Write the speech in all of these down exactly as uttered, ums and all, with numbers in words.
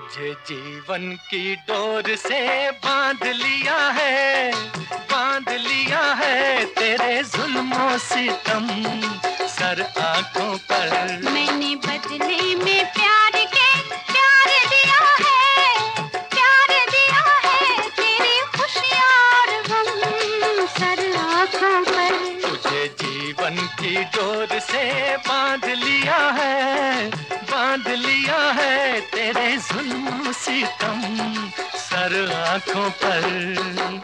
तुझे जीवन की डोर से बांध लिया है, बांध लिया है तेरे जुल्मों सितम सर आंखों पर। मैंने बदले में प्यार के प्यार दिया है, प्यार दिया है तेरी खुशियाँ और गम सर आंखों पर। तुझे जीवन की डोर से बांध लिया है, बांध लिया है तेरे जुल्म सितम सर आंखों पर।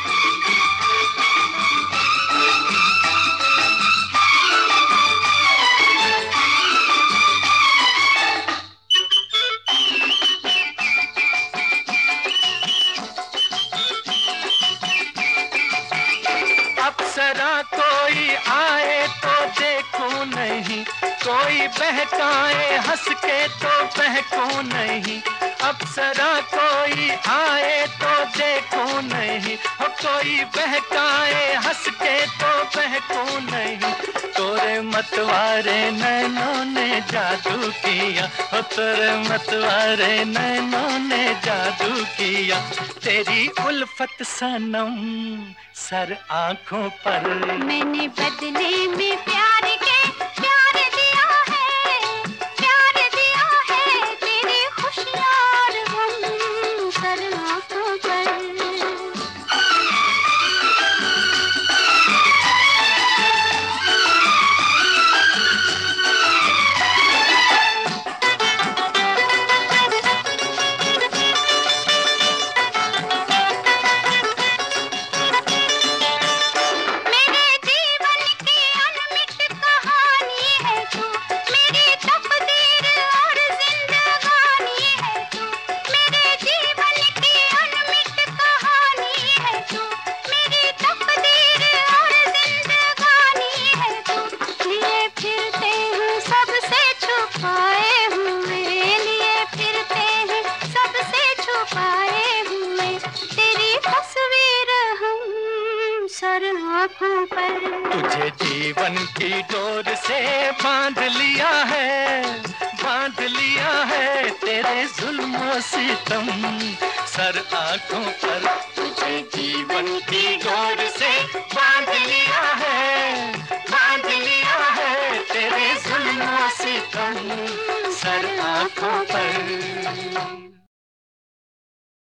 अप्सरा कोई आए तो देखूं नहीं, कोई बहकाए हंस के तो बहकूं नहीं। अप्सरा कोई आए तो देखूं नहीं, हो कोई बहकाए हंस के तो बहकूं नहीं। तोरे मतवारे नैनों ने जादू किया, हो तोरे मतवारे नैनों ने जादू किया। तेरी उल्फत सनम सर आंखों पर। मैंने बदले में प्यार के प्यार दिया है, प्यार दिया है तेरी खुशियाँ और गम सर आंखों पर। सर आँखों पर। तुझे जीवन की डोर से बांध लिया है, बांध लिया है तेरे जुल्म सितम सर आंखों पर। तुझे जीवन की डोर से बांध लिया है, बांध लिया है तेरे जुल्म सितम सर आंखों पर।